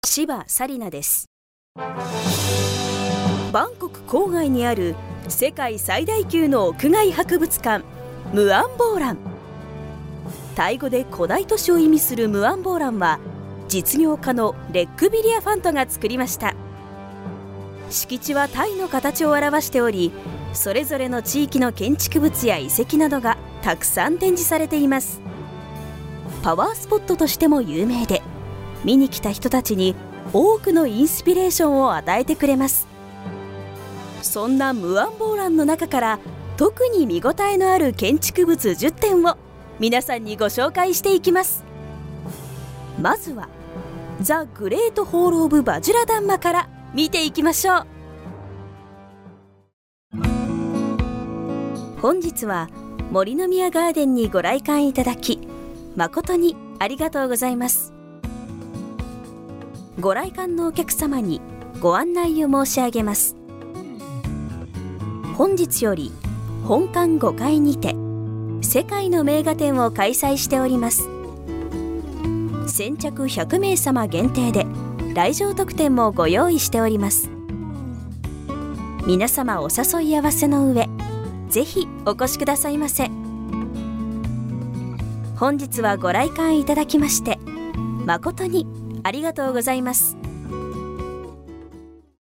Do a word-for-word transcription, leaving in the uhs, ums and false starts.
柴紗理奈です。バンコク郊外にある世界最大級の屋外博物館ムアンボーラン。タイ語で古代都市を意味するムアンボーランは実業家のレックビリア・ファントが作りました。敷地はタイの形を表しており、それぞれの地域の建築物や遺跡などがたくさん展示されています。パワースポットとしても有名で、見に来た人たちに多くのインスピレーションを与えてくれます。そんなムアンボーランの中から特に見応えのある建築物じゅってんを皆さんにご紹介していきます。まずはザ・グレート・ホール・オブ・バジュラダンマから見ていきましょう。本日は森の宮ガーデンにご来館いただき誠にありがとうございます。ご来館のお客様にご案内を申し上げます。本日より本館ごかいにて世界の名画展を開催しております。先着ひゃくめいさま限定で来場特典もご用意しております。皆様お誘い合わせの上、ぜひお越しくださいませ。本日はご来館いただきまして誠にありがとうございます。